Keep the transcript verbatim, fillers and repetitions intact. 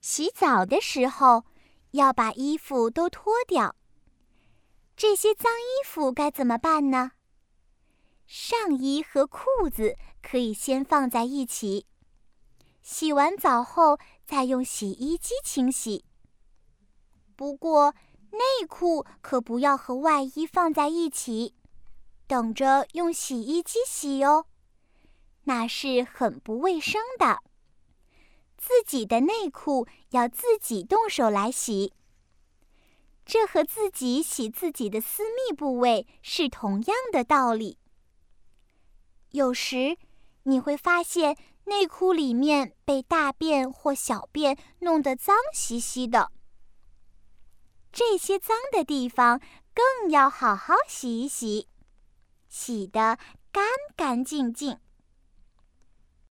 洗澡的时候，要把衣服都脱掉。这些脏衣服该怎么办呢？上衣和裤子可以先放在一起，洗完澡后再用洗衣机清洗。不过，内裤可不要和外衣放在一起，等着用洗衣机洗哦，那是很不卫生的。自己的内裤要自己动手来洗，这和自己洗自己的私密部位是同样的道理。有时你会发现内裤里面被大便或小便弄得脏兮兮的，这些脏的地方更要好好洗一洗，洗得干干净净。